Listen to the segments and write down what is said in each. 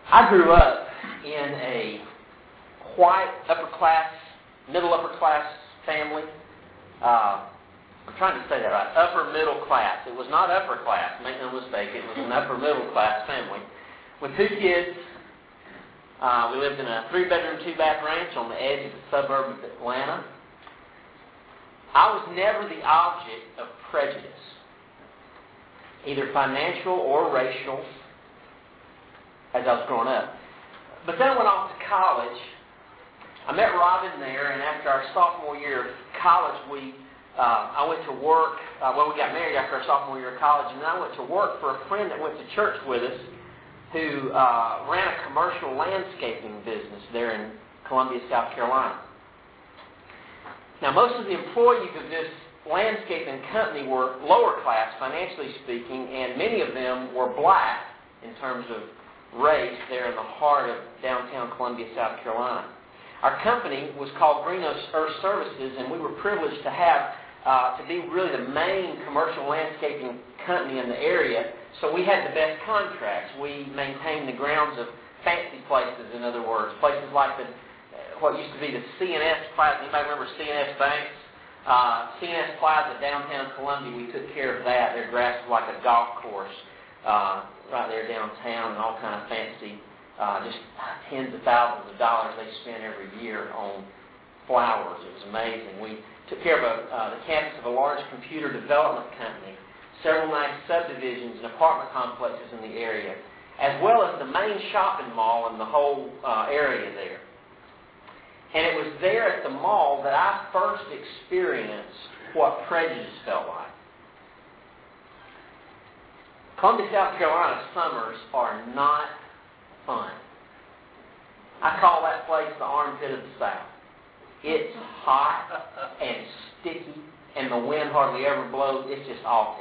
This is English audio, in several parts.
I grew up in a white middle upper class family. I'm trying to say that right. Upper middle class. It was not upper class. Make no mistake. It was an upper middle class family with 2 kids. We lived in a 3-bedroom, 2-bath ranch on the edge of the suburb of Atlanta. I was never the object of prejudice, either financial or racial, as I was growing up. But then I went off to college. I met Robin there, and after our sophomore year of college, I went to work. We got married after our sophomore year of college, and then I went to work for a friend that went to church with us who ran a commercial landscaping business there in Columbia, South Carolina. Now, most of the employees of this landscaping company were lower class, financially speaking, and many of them were black in terms of race there in the heart of downtown Columbia, South Carolina. Our company was called Green Earth Services, and we were privileged to have to be really the main commercial landscaping company in the area. So we had the best contracts. We maintained the grounds of fancy places, in other words, places like what used to be the C&S Plaza. Anybody remember C&S Banks? C&S Plaza, downtown Columbia, we took care of that. Their grass was like a golf course right there downtown, and all kind of fancy, just tens of thousands of dollars they spent every year on flowers. It was amazing. We took care of the campus of a large computer development company, several nice subdivisions and apartment complexes in the area, as well as the main shopping mall in the whole area there. And it was there at the mall that I first experienced what prejudice felt like. Columbia, South Carolina summers are not fun. I call that place the armpit of the South. It's hot and sticky, and the wind hardly ever blows. It's just awful.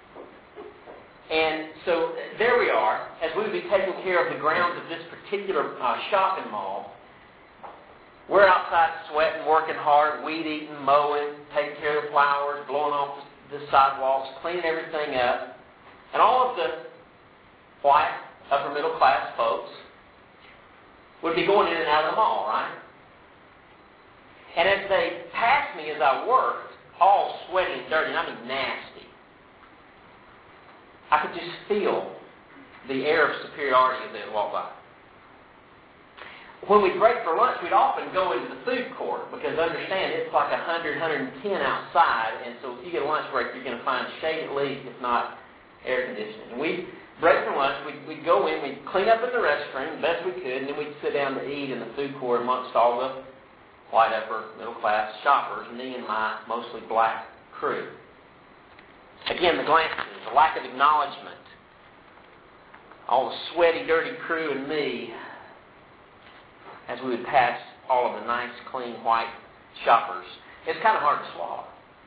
And so there we are, as we would be taking care of the grounds of this particular shopping mall. We're outside sweating, working hard, weed eating, mowing, taking care of the flowers, blowing off the sidewalks, cleaning everything up. And all of the white, upper middle class folks would be going in and out of the mall, right? And as they passed me as I worked, all sweaty and dirty, and I mean nasty, I could just feel the air of superiority as they would walk by. When we'd break for lunch, we'd often go into the food court because, understand, it's like 100, 110 outside, and so if you get a lunch break, you're going to find shade at least, if not air conditioning. And we'd break for lunch, we'd go in, we'd clean up in the restroom the best we could, and then we'd sit down to eat in the food court amongst all the white upper middle class shoppers, me and my mostly black crew. Again, the glances, the lack of acknowledgement, all the sweaty, dirty crew and me, as we would pass all of the nice, clean, white shoppers. It's kind of hard to swallow.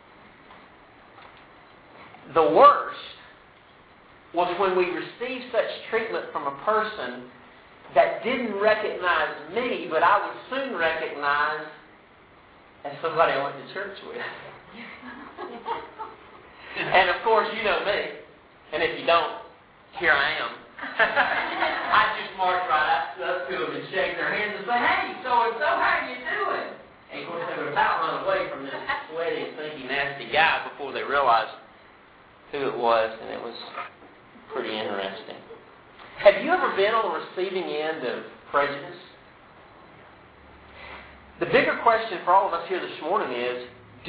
The worst was when we received such treatment from a person that didn't recognize me, but I would soon recognize as somebody I went to church with. And of course, you know me. And if you don't, here I am. I just march right up to them and shake their hands and say, "Hey, so-and-so, how you doing?" And of course, they would about run away from this sweaty, stinky, nasty guy before they realized who it was, and it was pretty interesting. Have you ever been on the receiving end of prejudice? The bigger question for all of us here this morning is,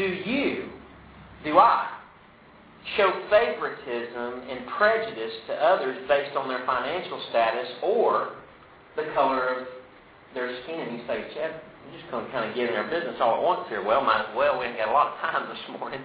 do I show favoritism and prejudice to others based on their financial status or the color of their skin? And you say, "Chad, I'm just going to kind of get in our business all at once here." Well, might as well. We ain't got a lot of time this morning.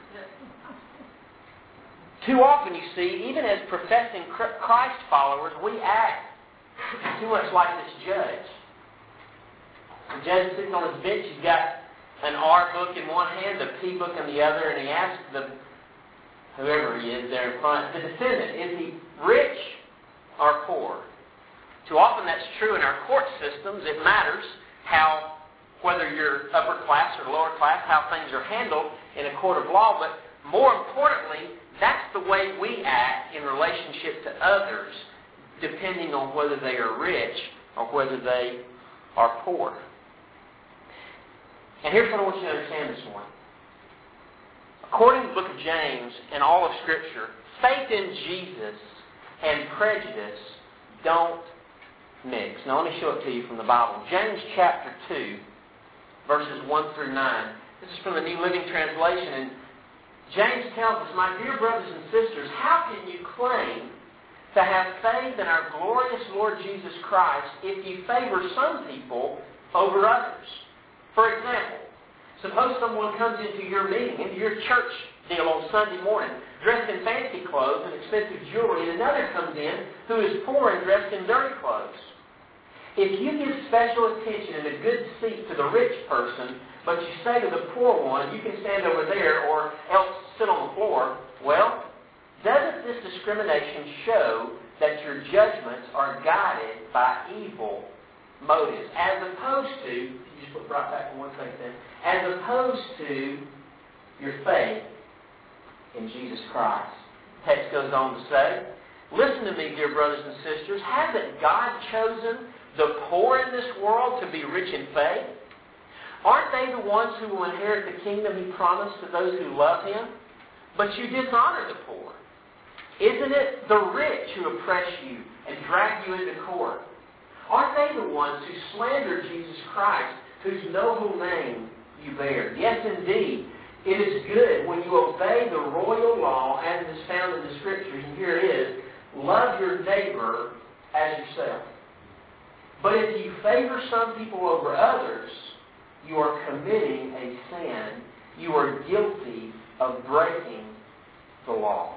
Too often, you see, even as professing Christ followers, we act too much like this judge. The judge sitting on his bench, he's got an R book in one hand, a P book in the other, and he asks whoever he is there in front, the defendant, is he rich or poor? Too often that's true in our court systems. It matters whether you're upper class or lower class, how things are handled in a court of law, but more importantly, that's the way we act in relationship to others depending on whether they are rich or whether they are poor. And here's what I want you to understand this morning. According to the book of James and all of Scripture, faith in Jesus and prejudice don't mix. Now let me show it to you from the Bible. James chapter 2, verses 1 through 9. This is from the New Living Translation. And James tells us, "My dear brothers and sisters, how can you claim to have faith in our glorious Lord Jesus Christ if you favor some people over others? For example, suppose someone comes into your meeting, into your church deal on Sunday morning, dressed in fancy clothes and expensive jewelry, and another comes in who is poor and dressed in dirty clothes. If you give special attention and a good seat to the rich person, but you say to the poor one, you can stand over there or else sit on the floor, well, doesn't this discrimination show that your judgments are guided by evil motives, as opposed to, you just put right back for 1 second, as opposed to your faith in Jesus Christ?" The text goes on to say, "Listen to me, dear brothers and sisters. Hasn't God chosen the poor in this world to be rich in faith? Aren't they the ones who will inherit the kingdom He promised to those who love Him? But you dishonor the poor. Isn't it the rich who oppress you and drag you into court? Aren't they the ones who slander Jesus Christ, whose noble name you bear? Yes, indeed. It is good when you obey the royal law as it is found in the Scriptures." And here it is, "Love your neighbor as yourself. But if you favor some people over others, you are committing a sin. You are guilty of breaking the law."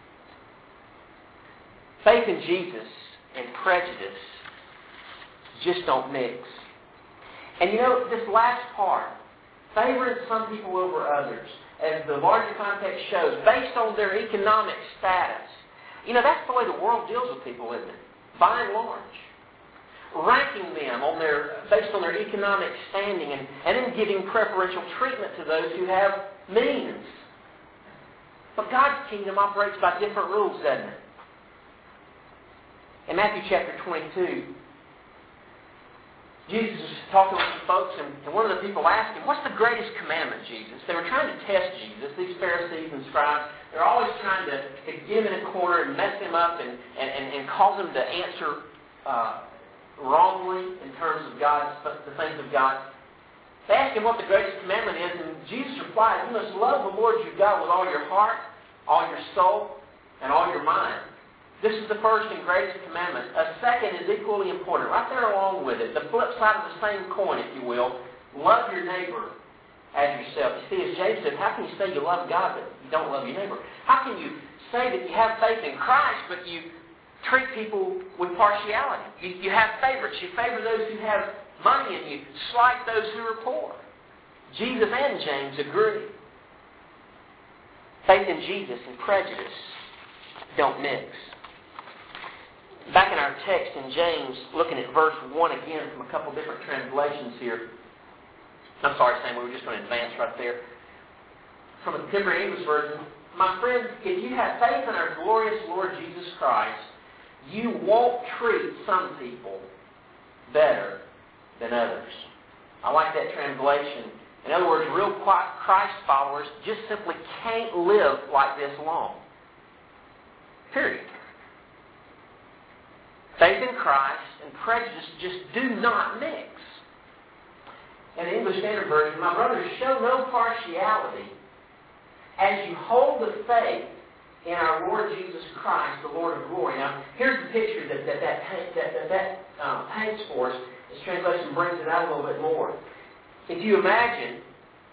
Faith in Jesus and prejudice just don't mix. And you know, this last part, favoring some people over others, as the larger context shows, based on their economic status. You know, that's the way the world deals with people, isn't it? By and large. Ranking them on based on their economic standing and then giving preferential treatment to those who have means. But God's kingdom operates by different rules, doesn't it? In Matthew chapter 22, Jesus was talking with some folks, and one of the people asked Him, "What's the greatest commandment, Jesus?" They were trying to test Jesus, these Pharisees and scribes. They're always trying to get Him in a corner and mess Him up and cause Him to answer wrongly in terms of the things of God. They asked Him what the greatest commandment is, and Jesus replied, "You must love the Lord your God with all your heart, all your soul, and all your mind. This is the first and greatest commandment. A second is equally important, right there along with it. The flip side of the same coin, if you will. Love your neighbor as yourself." You see, as James said, how can you say you love God but you don't love your neighbor? How can you say that you have faith in Christ but you treat people with partiality? You have favorites. You favor those who have money and you slight those who are poor. Jesus and James agree. Faith in Jesus and prejudice don't mix. Back in our text in James, looking at verse 1 again from a couple different translations here. I'm sorry, Sam, we were just going to advance right there. From a contemporary English version, "My friends, if you have faith in our glorious Lord Jesus Christ, you won't treat some people better than others." I like that translation. In other words, real Christ followers just simply can't live like this long. Period. Faith in Christ and prejudice just do not mix. In the English Standard Version, "My brothers, show no partiality as you hold the faith in our Lord Jesus Christ, the Lord of glory." Now, here's the picture that paints for us. This translation brings it out a little bit more. If you imagine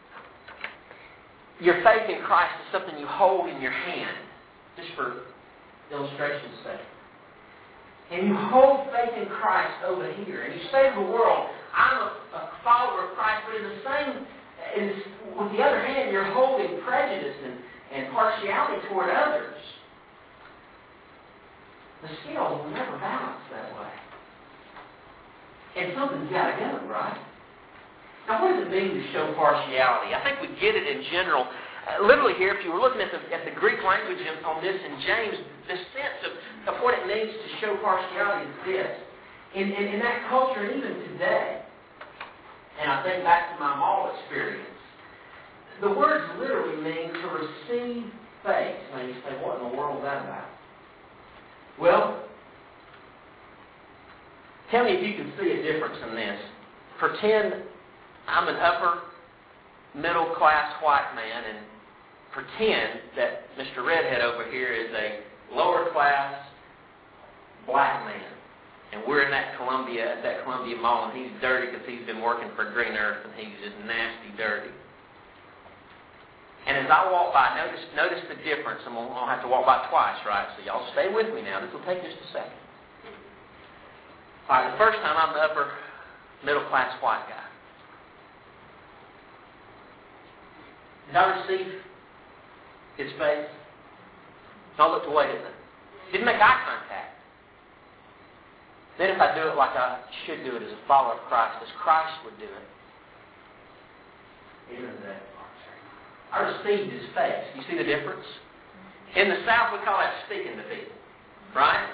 your faith in Christ is something you hold in your hand, just for illustration's sake. And you hold faith in Christ over here. And you say to the world, "I'm a follower of Christ," but with the other hand, you're holding prejudice and partiality toward others. The scales will never balance that way. And something's got to go, right? Now, what does it mean to show partiality? I think we get it in general. Literally here, if you were looking at the Greek language on this in James, the sense of what it means to show partiality is this. In that culture, and even today, and I think back to my mall experience, the words literally mean to receive face. Now you say, what in the world is that about? Well, tell me if you can see a difference in this. Pretend I'm an upper middle class white man, and pretend that Mr. Redhead over here is a lower class black man. And we're in that Columbia Mall, and he's dirty because he's been working for Green Earth, and he's just nasty dirty. And as I walk by, notice the difference. I'll have to walk by twice, right? So y'all stay with me now. This will take just a second. All right, the first time I'm the upper middle class white guy. Did I receive his face? I looked away, didn't I? Didn't make eye contact. Then if I do it like I should do it as a follower of Christ, as Christ would do it, even that, I received his face. You see the difference? In the South, we call that speaking to people. Right?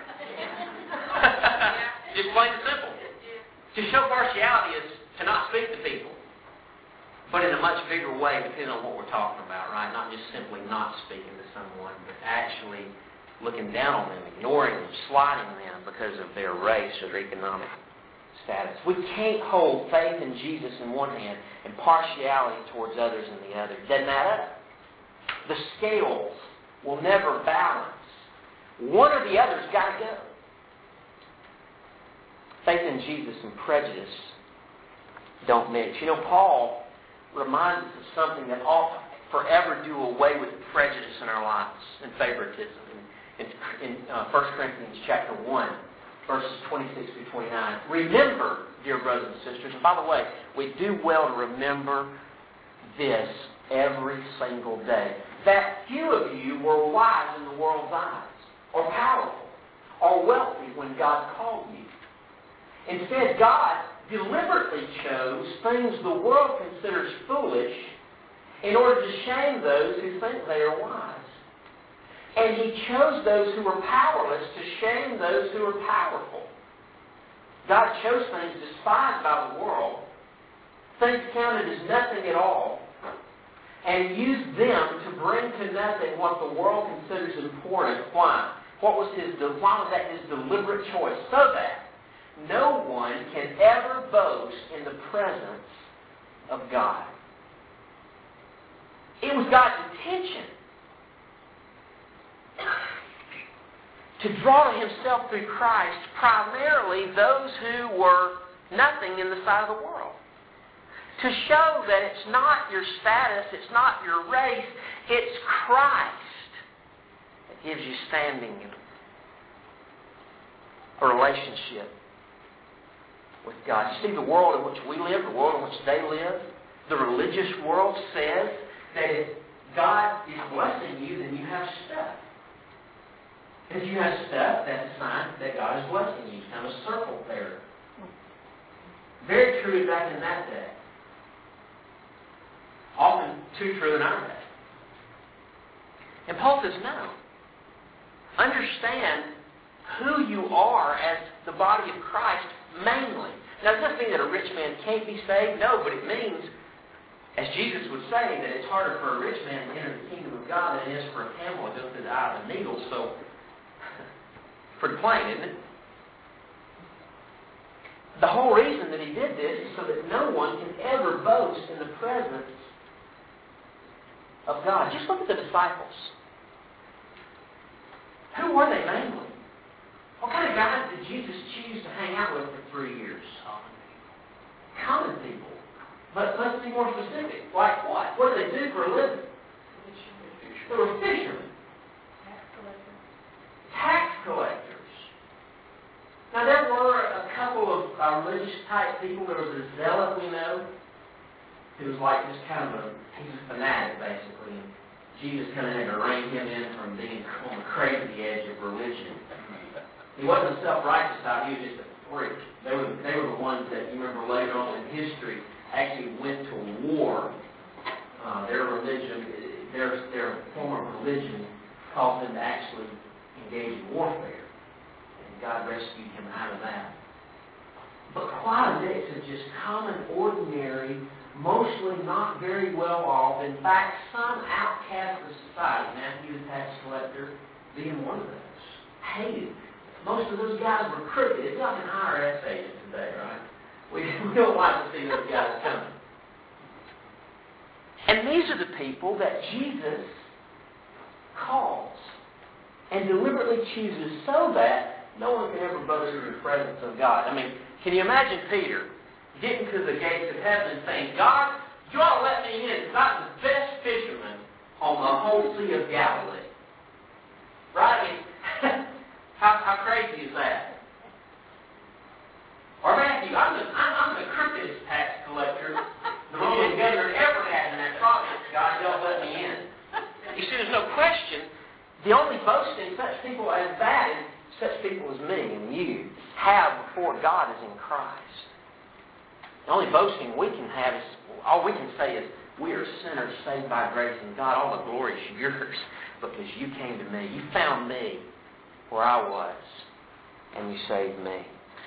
Just plain and simple. To show partiality is to not speak to people, but in a much bigger way, depending on what we're talking about, right? Not just simply not speaking to someone, but actually looking down on them, ignoring them, slighting them because of their race or their economic status. We can't hold faith in Jesus in one hand and partiality towards others in the other. Doesn't add up. The scales will never balance. One or the other's got to go. Faith in Jesus and prejudice don't mix. You know, Paul reminds us of something that ought forever do away with prejudice in our lives and favoritism. In 1 Corinthians chapter 1, verses 26 through 29. Remember, dear brothers and sisters, and by the way, we do well to remember this every single day, that few of you were wise in the world's eyes, or powerful, or wealthy when God called you. Instead, God deliberately chose things the world considers foolish in order to shame those who think they are wise. And He chose those who were powerless to shame those who were powerful. God chose things despised by the world, things counted as nothing at all, and used them to bring to nothing what the world considers important. Why? Why was that His deliberate choice? So that no one can ever boast in the presence of God. It was God's intention to draw to Himself through Christ primarily those who were nothing in the sight of the world. To show that it's not your status, it's not your race, it's Christ that gives you standing in a relationship with God. You see, the world in which we live, the world in which they live, the religious world says that if God is blessing you, then you have stuff. If you have stuff, that's a sign that God is blessing you. It's kind of a circle there. Very true back in that day. Often too true in our day. And Paul says, no. Understand who you are as the body of Christ mainly. Now, it doesn't mean that a rich man can't be saved. No, but it means, as Jesus would say, that it's harder for a rich man to enter the kingdom of God than it is for a camel to go through the eye of a needle. So, pretty plain, isn't it? The whole reason that He did this is so that no one can ever boast in the presence of God. Just look at the disciples. Who were they mainly? What kind of guys did Jesus choose to hang out with for 3 years? Common people. But let's be more specific. Like what? What did they do for a living? They were fishermen. Tax collectors. Now there were a couple of religious type people. There was a zealot we know, who was like just kind of he's a fanatic basically. And Jesus kind of had to rein him in from being on the crazy edge of religion. He wasn't a self-righteous type, he was just a freak. They were the ones that, you remember later on in history, actually went to war. Their religion, their religion caused him to actually engage in warfare. And God rescued him out of that. But quite a mix of just common, ordinary, mostly not very well off, in fact, some outcast of society, Matthew the tax collector being one of those. Hated. Most of those guys were crooked. It's like an IRS agent today, right? We don't like to see those guys coming. And these are the people that Jesus calls and deliberately chooses so that no one can ever boast in the presence of God. I mean, can you imagine Peter getting to the gates of heaven and saying, God, you ought to let me in because I'm the best fisherman on the whole Sea of Galilee. Right? I mean, how crazy is that? Or Matthew, I'm the crookedest tax collector the Roman governor ever had in that province. God, don't let me in. You see, there's no question. The only boasting such people as that is such people as me and you have before God is in Christ. The only boasting we can have is, all we can say is, we are sinners saved by grace, and God, all the glory is yours because you came to me. You found me where I was, and you saved me.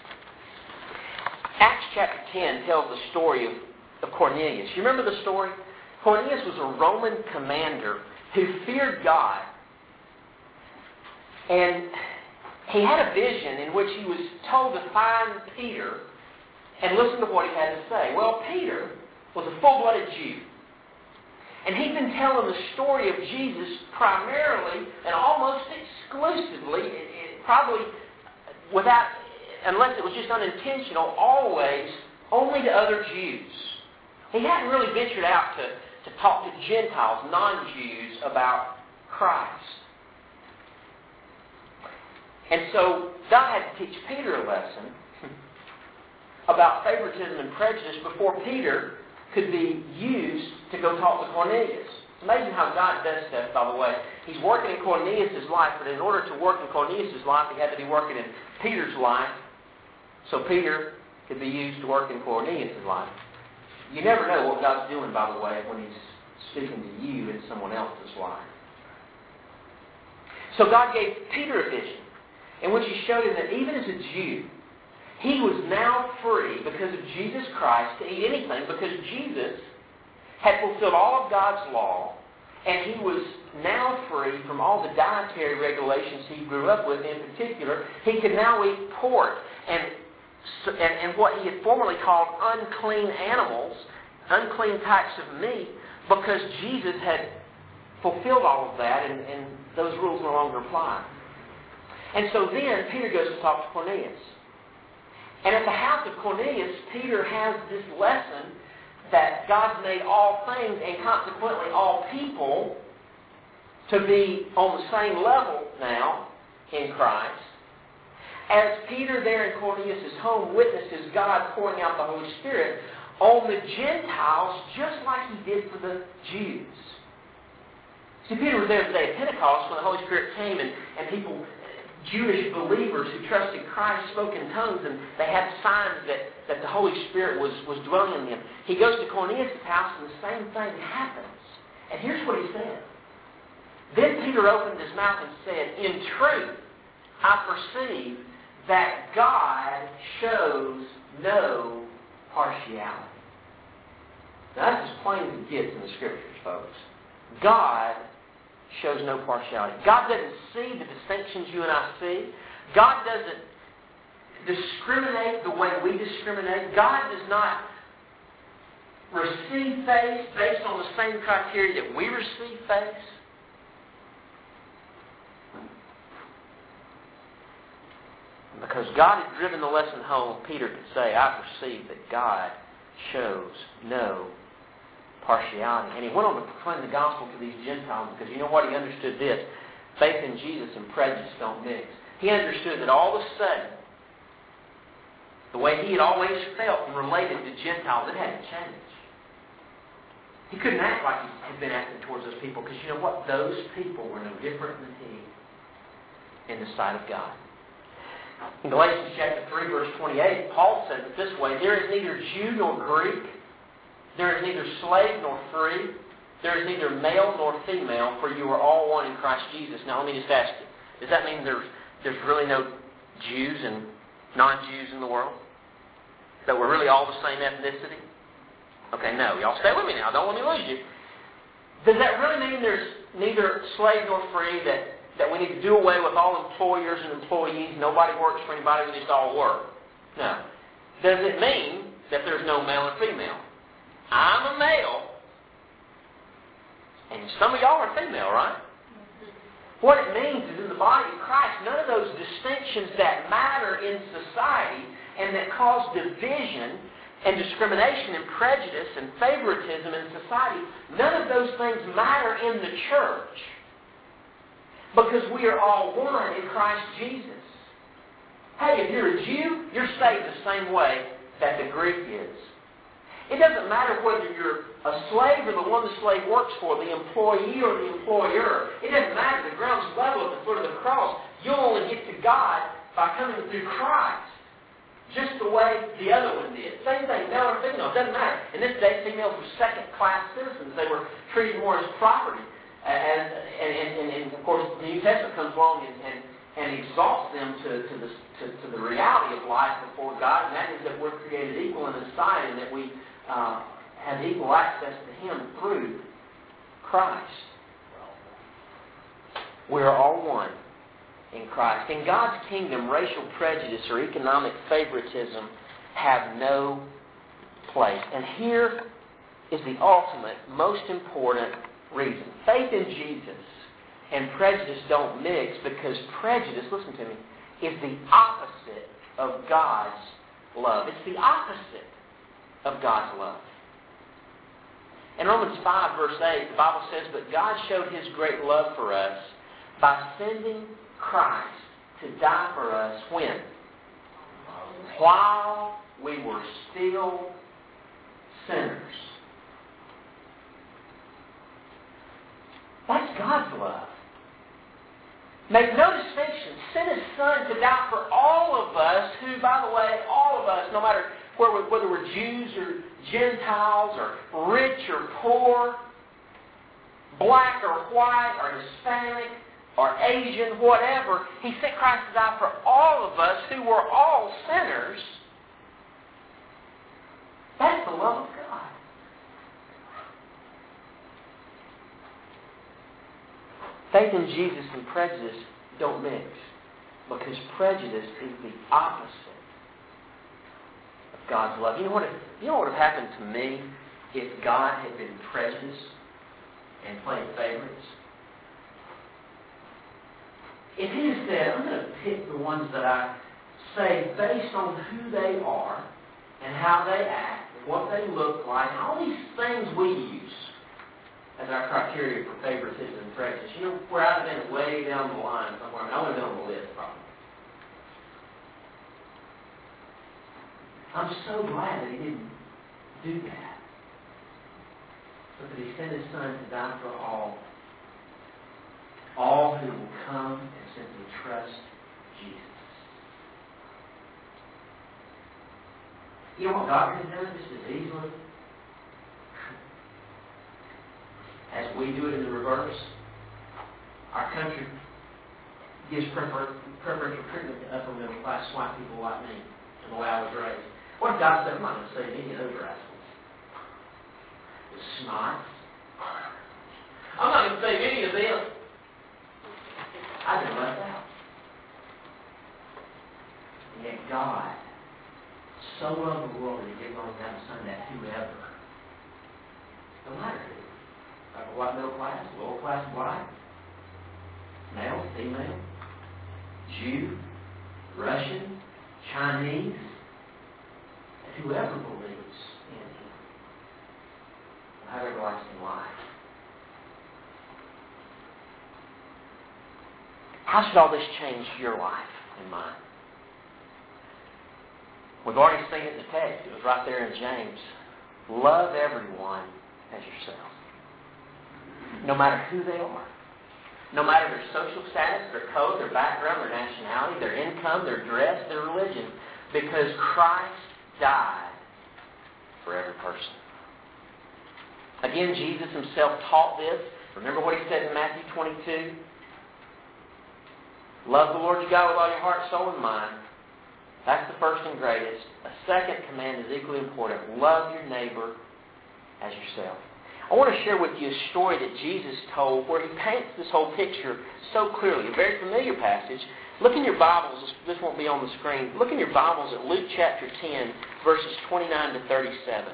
Acts chapter 10 tells the story of Cornelius. You remember the story? Cornelius was a Roman commander who feared God. And he had a vision in which he was told to find Peter and listen to what he had to say. Well, Peter was a full-blooded Jew. And he'd been telling the story of Jesus primarily and almost exclusively, probably without, unless it was just unintentional, always only to other Jews. He hadn't really ventured out to talk to Gentiles, non-Jews, about Christ. And so God had to teach Peter a lesson about favoritism and prejudice before Peter could be used to go talk to Cornelius. It's amazing how God does stuff, by the way. He's working in Cornelius' life, but in order to work in Cornelius' life, he had to be working in Peter's life, so Peter could be used to work in Cornelius' life. You never know what God's doing, by the way, when He's speaking to you in someone else's life. So God gave Peter a vision in which He showed him that even as a Jew, he was now free because of Jesus Christ to eat anything because Jesus had fulfilled all of God's law, and he was now free from all the dietary regulations he grew up with. In particular, he could now eat pork and what he had formerly called unclean animals, unclean types of meat, because Jesus had fulfilled all of that, and those rules no longer apply. And so then Peter goes to talk to Cornelius. And at the house of Cornelius, Peter has this lesson that God's made all things and consequently all people to be on the same level now in Christ. As Peter there in Cornelius' home witnesses God pouring out the Holy Spirit on the Gentiles just like He did for the Jews. See, Peter was there the day of Pentecost when the Holy Spirit came and people, Jewish believers who trusted Christ, spoke in tongues, and they had signs that the Holy Spirit was dwelling in them. He goes to Cornelius' house and the same thing happens. And here's what he said. Then Peter opened his mouth and said, "In truth, I perceive that God shows no partiality." Now, that's as plain as it gets in the Scriptures, folks. God shows no partiality. God doesn't see the distinctions you and I see. God doesn't discriminate the way we discriminate. God does not receive faith based on the same criteria that we receive faith. Because God had driven the lesson home, Peter could say, "I perceive that God shows no partiality." And he went on to proclaim the gospel to these Gentiles because you know what? He understood this. Faith in Jesus and prejudice don't mix. He understood that all of a sudden, the way he had always felt and related to Gentiles, it had to change. He couldn't act like he had been acting towards those people because you know what? Those people were no different than he in the sight of God. In Galatians chapter 3, verse 28, Paul says it this way, "There is neither Jew nor Greek, there is neither slave nor free, there is neither male nor female, for you are all one in Christ Jesus. Now let me just ask you, does that mean there's really no Jews and non-Jews in the world? That we're really all the same ethnicity? Okay, no. Y'all stay with me now. Don't let me lose you. Does that really mean there's neither slave nor free, that we need to do away with all employers and employees, nobody works for anybody, we just all work? No. Does it mean that there's no male and female? I'm a male, and some of y'all are female, right? What it means is in the body of Christ, none of those distinctions that matter in society and that cause division and discrimination and prejudice and favoritism in society, none of those things matter in the church. Because we are all one in Christ Jesus. Hey, if you're a Jew, you're saved the same way that the Greek is. It doesn't matter whether you're a slave or the one the slave works for, the employee or the employer. It doesn't matter. The ground's level at the foot of the cross. You'll only get to God by coming through Christ. Just the way the other one did. Same thing, male or female, it doesn't matter. In this day, females were second-class citizens. They were treated more as property. And of course, the New Testament comes along and exalts them to the reality of life before God, and that is that we're created equal in His sight and that we have equal access to Him through Christ. We are all one in Christ. In God's kingdom, racial prejudice or economic favoritism have no place. And here is the ultimate, most important reason. Faith in Jesus and prejudice don't mix, because prejudice, listen to me, is the opposite of God's love. It's the opposite of God's love. In Romans 5, verse 8, the Bible says, "But God showed His great love for us by sending Christ to die for us when? While we were still sinners." That's God's love. Make no distinction. Sent His Son to die for all of us, who, by the way, all of us, no matter whether we're Jews or Gentiles or rich or poor, black or white or Hispanic or Asian, whatever, He sent Christ to die for all of us who were all sinners. That's the love of God. Faith in Jesus and prejudice don't mix, because prejudice is the opposite of God's love. You know what would have happened to me if God had been prejudiced and playing favorites? If He had said, "I'm going to pick the ones that I say based on who they are and how they act and what they look like, and all these things we use as our criteria for favoritism and prejudice," you know, where I'd have been way down the line somewhere. I would have been on the list, probably. I'm so glad that He didn't do that. But that He sent His Son to die for all who will come and simply trust Jesus. You know what God could have done just as easily as we do it in the reverse? Our country gives preferential treatment to upper middle class white people like me, and the way I was raised. What if God said, "I'm not going to save any of those rascals? The snots. I'm not going to save any of them." I've been left out. And yet God so loved the world that He gave only His Son, that whoever, no matter who, like a white middle class, lower class white, male, female, Jew, Russian, Chinese, that whoever believes in Him will have everlasting life. How should all this change your life and mine? We've already seen it in the text. It was right there in James. Love everyone as yourself. No matter who they are. No matter their social status, their color, their background, their nationality, their income, their dress, their religion. Because Christ died for every person. Again, Jesus himself taught this. Remember what he said in Matthew 22? Love the Lord your God with all your heart, soul, and mind. That's the first and greatest. A second command is equally important. Love your neighbor as yourself. I want to share with you a story that Jesus told where he paints this whole picture so clearly. A very familiar passage. Look in your Bibles. This won't be on the screen. Look in your Bibles at Luke chapter 10, verses 29 to 37.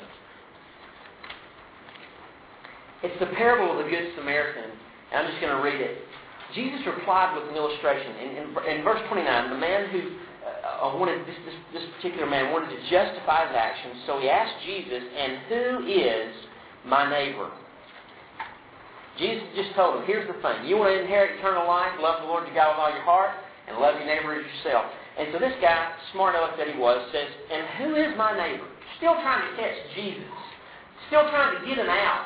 It's the parable of the Good Samaritan. And I'm just going to read it. Jesus replied with an illustration. In verse 29, the man who this particular man wanted to justify his actions, so he asked Jesus, "And who is my neighbor?" Jesus just told him, here's the thing. You want to inherit eternal life, love the Lord your God with all your heart, and love your neighbor as yourself. And so this guy, smart enough that he was, says, "And who is my neighbor?" Still trying to catch Jesus. Still trying to get him out.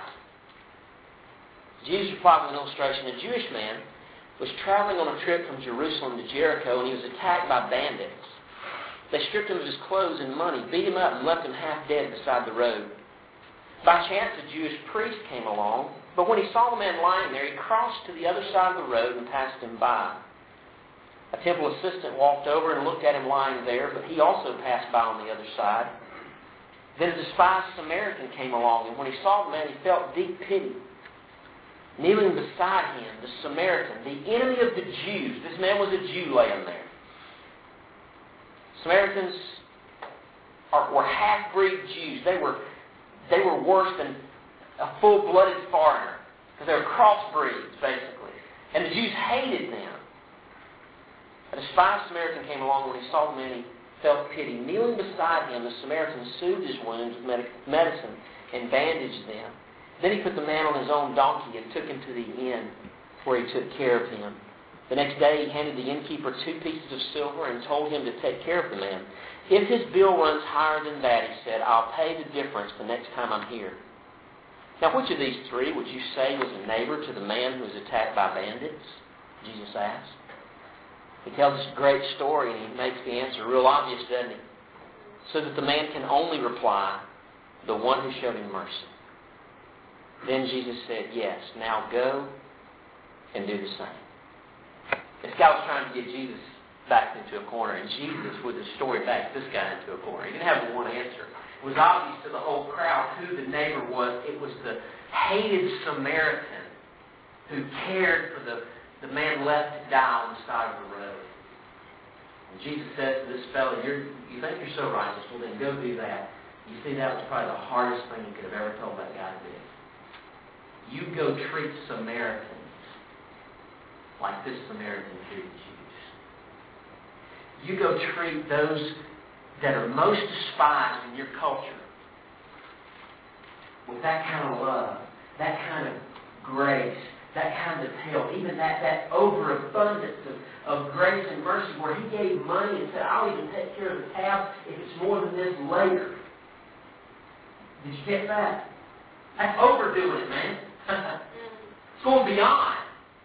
Jesus replied with an illustration. A Jewish man was traveling on a trip from Jerusalem to Jericho, and he was attacked by bandits. They stripped him of his clothes and money, beat him up, and left him half dead beside the road. By chance, a Jewish priest came along, but when he saw the man lying there, he crossed to the other side of the road and passed him by. A temple assistant walked over and looked at him lying there, but he also passed by on the other side. Then a despised Samaritan came along, and when he saw the man, he felt deep pity. Kneeling beside him, the Samaritan, the enemy of the Jews, this man was a Jew laying there. Samaritans were half-breed Jews. They were worse than a full-blooded foreigner, because they were crossbreeds, basically. And the Jews hated them. A despised Samaritan came along. When he saw the man, he felt pity. Kneeling beside him, the Samaritan soothed his wounds with medicine and bandaged them. Then he put the man on his own donkey and took him to the inn where he took care of him. The next day he handed the innkeeper 2 pieces of silver and told him to take care of the man. If his bill runs higher than that, he said, I'll pay the difference the next time I'm here. Now which of these 3 would you say was a neighbor to the man who was attacked by bandits? Jesus asked. He tells this great story and he makes the answer real obvious, doesn't he? So that the man can only reply, the one who showed him mercy. Then Jesus said, yes, now go and do the same. This guy was trying to get Jesus backed into a corner, and Jesus, with his story, backed this guy into a corner. He didn't have one answer. It was obvious to the whole crowd who the neighbor was. It was the hated Samaritan who cared for the man left to die on the side of the road. And Jesus says to this fellow, you think you're so righteous, well then go do that. You see, that was probably the hardest thing you could have ever told that guy to do. You go treat Samaritans like this Samaritan treated Jews. You go treat those that are most despised in your culture with that kind of love, that kind of grace, that kind of help, even that overabundance of grace and mercy where he gave money and said, I'll even take care of the tab if it's more than this later. Did you get that? That's overdoing it, man. It's going beyond.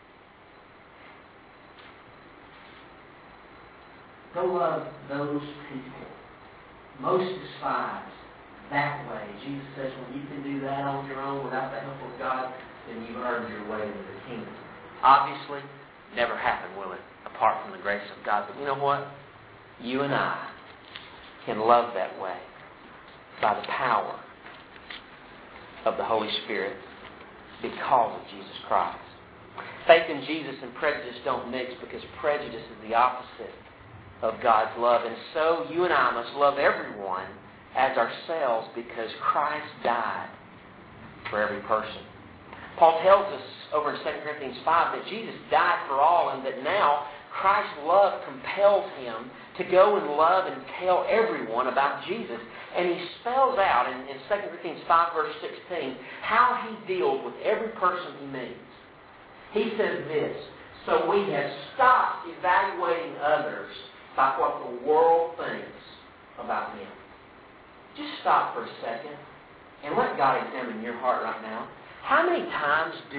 Go love those people most despised that way. Jesus says when you can do that on your own without the help of God, then you've earned your way into the kingdom. Obviously, never happen, will it, apart from the grace of God. But you know what? You and I can love that way by the power of the Holy Spirit because of Jesus Christ. Faith in Jesus and prejudice don't mix, because prejudice is the opposite of God's love. And so you and I must love everyone as ourselves, because Christ died for every person. Paul tells us over in 2 Corinthians 5 that Jesus died for all, and that now Christ's love compels him to go and love and tell everyone about Jesus. And he spells out in 2 Corinthians 5 verse 16 how he deals with every person he meets. He says this, so we have stopped evaluating others by what the world thinks about them. Just stop for a second and let God examine your heart right now. How many times do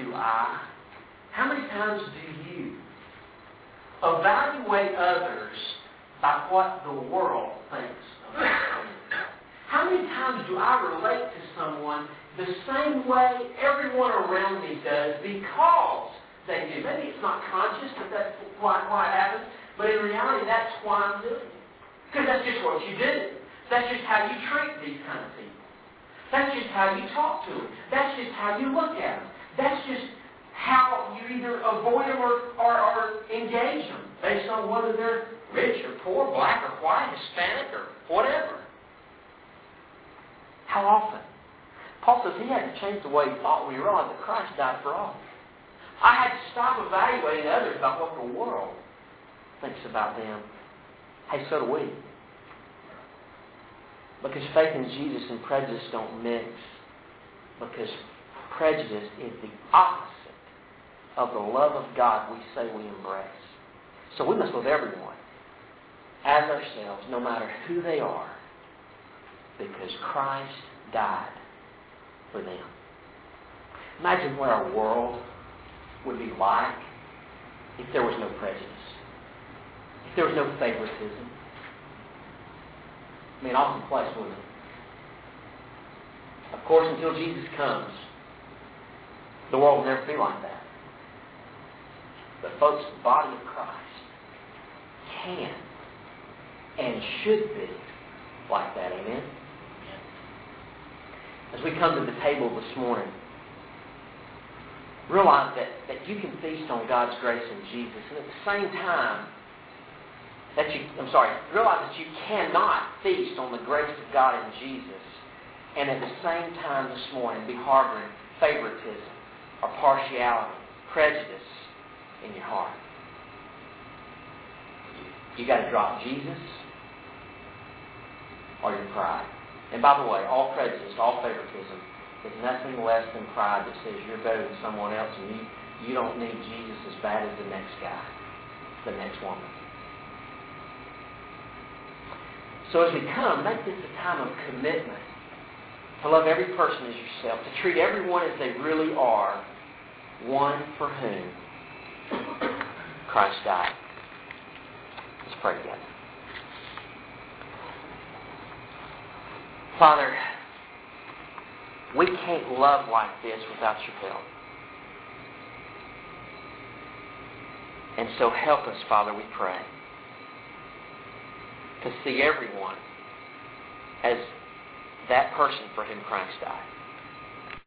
you evaluate others by what the world thinks about them? How many times do I relate to someone the same way everyone around me does because they do. Maybe it's not conscious that that's why it happens, but in reality, that's why I'm doing it. Because that's just what you do. That's just how you treat these kind of people. That's just how you talk to them. That's just how you look at them. That's just how you either avoid them or engage them based on whether they're rich or poor, black or white, Hispanic or whatever. How often? Paul says he had to change the way he thought when he realized that Christ died for all. I had to stop evaluating others about what the world thinks about them. Hey, so do we. Because faith in Jesus and prejudice don't mix. Because prejudice is the opposite of the love of God we say we embrace. So we must love everyone as ourselves, no matter who they are, because Christ died for them. Imagine what our world would be like if there was no prejudice, if there was no favoritism. I mean, awesome place, wouldn't it? Of course, until Jesus comes, the world will never be like that. But folks, the body of Christ can and should be like that. Amen? As we come to the table this morning, realize that you can feast on God's grace in Jesus, and at the same time, realize that you cannot feast on the grace of God in Jesus, and at the same time this morning be harboring favoritism or partiality, prejudice in your heart. You got to drop Jesus or your pride. And by the way, all prejudice, all favoritism is nothing less than pride that says you're better than someone else and you don't need Jesus as bad as the next guy, the next woman. So as we come, make this a time of commitment to love every person as yourself, to treat everyone as they really are, one for whom Christ died. Let's pray together. Father, we can't love like this without your help. And so help us, Father, we pray, to see everyone as that person for whom Christ died.